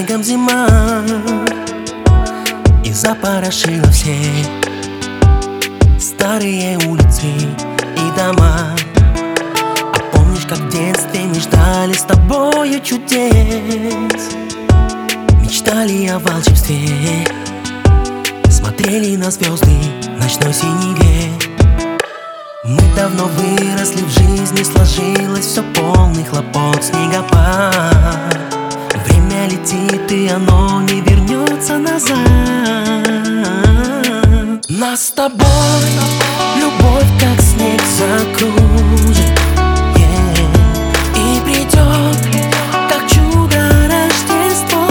снегом зима и запорошила все старые улицы и дома. А помнишь, как в детстве мы ждали с тобою чудес, мечтали о волшебстве, смотрели на звезды в ночной синеве. Мы давно выросли, в жизни сложилось все, полный хлопот, снегопад. Время летит, и оно не вернется назад. Нас с тобой любовь как снег закружит, и придет как чудо Рождество.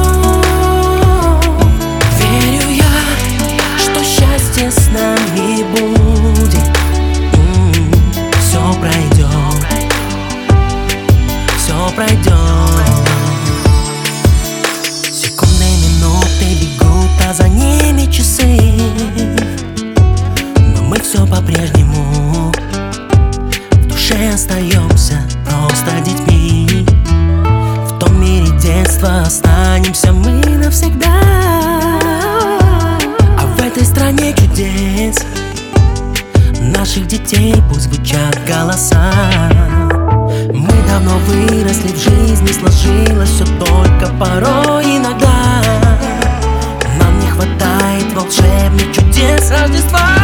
Верю я, что счастье с нами будет. Все пройдет, все пройдет. Секунды, минуты бегут, а за ними часы. Но мы все по-прежнему в душе остаемся просто детьми. В том мире детства останемся мы навсегда. А в этой стране чудес наших детей пусть звучат голоса. Мы давно выросли, в жизни сложилось все, только порой иногда нам не хватает волшебных чудес Рождества.